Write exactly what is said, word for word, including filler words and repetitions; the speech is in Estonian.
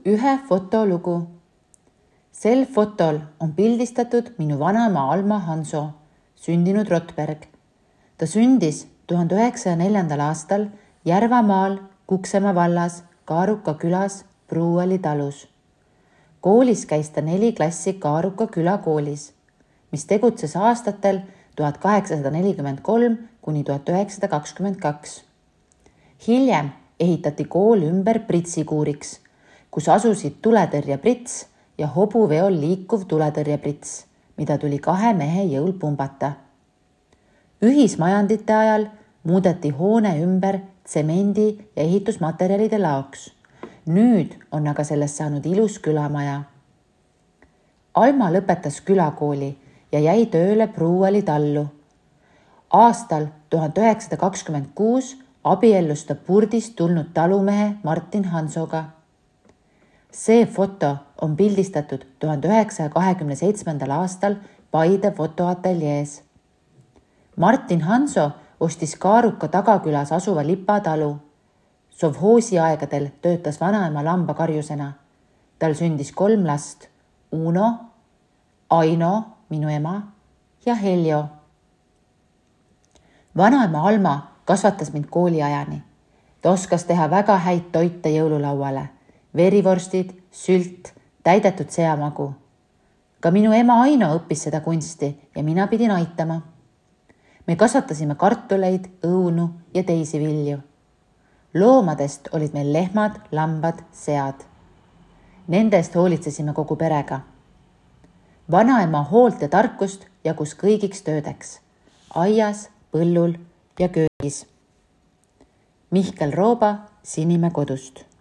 ühe fotolugu. Sel fotol on pildistatud minu vanaema Alma Hanso, sündinud Rotberg. Ta sündis tuhande üheksasaja neljandal aastal Järvamaal Kuksemaa vallas Kaaruka külas Pruuali talus. Koolis käis ta neli klassi Kaaruka külakoolis, mis tegutses aastatel tuhat kaheksasada nelikümmend kolm kuni tuhat üheksasada kakskümmend kaks. Hiljem ehitati kool ümber pritsikuuriks, kus asusid tuletõrjeprits ja hobuveol liikuv tuletõrjeprits, mida tuli kahe mehe jõul pumbata. Ühismajandite ajal muudeti hoone ümber tsemendi ja ehitusmaterjalide laoks. Nüüd on aga sellest saanud ilus külamaja. Alma lõpetas külakooli ja jäi tööle Pruuali tallu. Aastal tuhat üheksasada kakskümmend kuus abiellus ta Purdist tulnud talumehe Martin Hansoga. See foto on pildistatud tuhande üheksasaja kahekümne seitsmendal aastal Paide fotoateljees. Martin Hanso ostis Kaaruka tagakülas asuva Lipa talu. Sovhoosi aegadel töötas vanaema lambakarjusena. Tal sündis kolm last, Uno, Aino, minu ema ja Heljo. Vanaema Alma kasvatas mind kooliajani. Ta oskas teha väga häid toite jõululauale. Verivorstid, sült, täidetud seamagu. Ka minu ema Aino õppis seda kunsti ja mina pidin aitama. Me kasvatasime kartuleid, õunu ja teisi vilju. Loomadest olid meil lehmad, lambad, sead. Nendest hoolitsesime kogu perega. Vanaema hoolt ja tarkust jagus kõigiks töödeks. Aias, põllul ja köögis. Mihkel Rooba Sinimäe kodust.